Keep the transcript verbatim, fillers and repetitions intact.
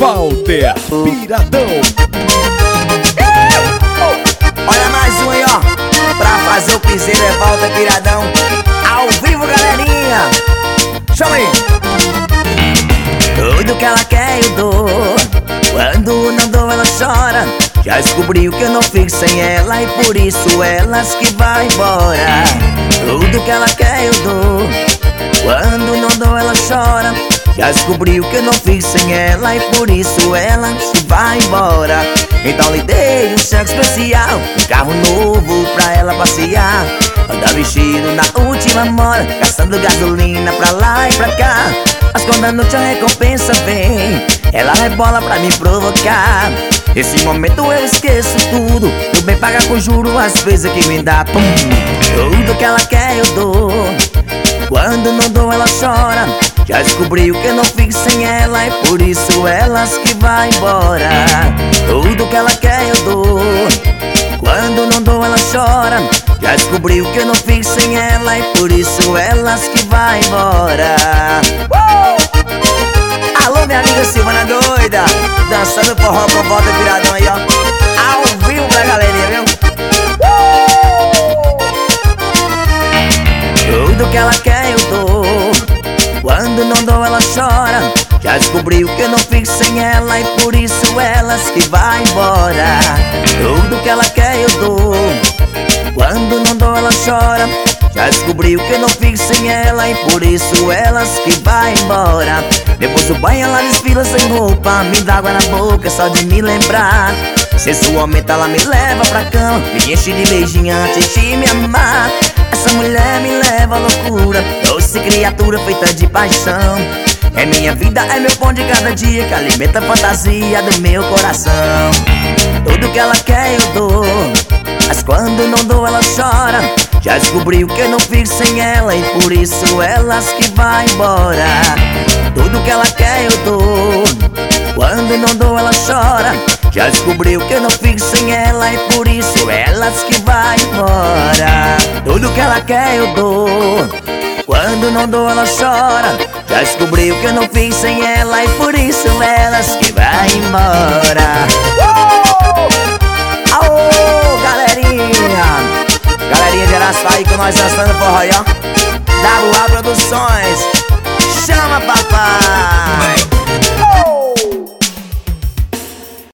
Walter Piradão. Olha mais um aí, ó, pra fazer o piseiro é Walter Piradão. Ao vivo, galerinha. Chama aí. Tudo que ela quer eu dou, quando não dou ela chora. Já descobriu que eu não fico sem ela e por isso elas que vai embora. Tudo que ela quer eu dou, quando não dou ela chora. Já descobriu que eu não fico sem ela e por isso ela se vai embora. Então lhe dei um cheque especial, um carro novo pra ela passear. Anda vestido na última moda, gastando gasolina pra lá e pra cá. Mas quando a noite a recompensa vem, ela rebola pra me provocar. Nesse momento eu esqueço tudo, eu bem pagar com juro as vezes que me dá pum. Tudo que ela quer eu dou, quando não dou ela chora. Já descobriu que eu não fico sem ela e por isso elas que vai embora. Tudo que ela quer eu dou, quando não dou ela chora. Já descobriu que eu não fico sem ela e por isso elas que vai embora. uh! Alô, minha amiga Silvana doida, dançando forró com Walter Piradão aí, ó, ao vivo pra galerinha, viu? uh! Tudo que ela quer eu dou, quando não dou ela chora. Já descobriu que eu não fico sem ela e por isso elas que vai embora. Tudo que ela quer eu dou, quando não dou ela chora. Já descobriu que eu não fico sem ela e por isso elas que vai embora. Depois do banho ela desfila sem roupa, me dá água na boca só de me lembrar. Sensualmente ela me leva pra cama, me enche de beijinho antes de me amar. Essa mulher me leva à loucura, doce criatura feita de paixão. É minha vida, é meu pão de cada dia, que alimenta a fantasia do meu coração. Tudo que ela quer eu dou, mas quando não dou ela chora. Já descobriu que eu não fico sem ela e por isso elas que vai embora. Tudo que ela quer eu dou, quando não dou ela chora. Já descobriu que eu não fico sem ela e por isso elas que vai embora. Tudo que ela quer eu dou, quando não dou ela chora. Já descobriu que eu não fico sem ela e por isso elas que vai embora. uh! Aô, galerinha, galerinha de Araçuaí com nós dançando forró aí, ó. W A Produções, chama papai.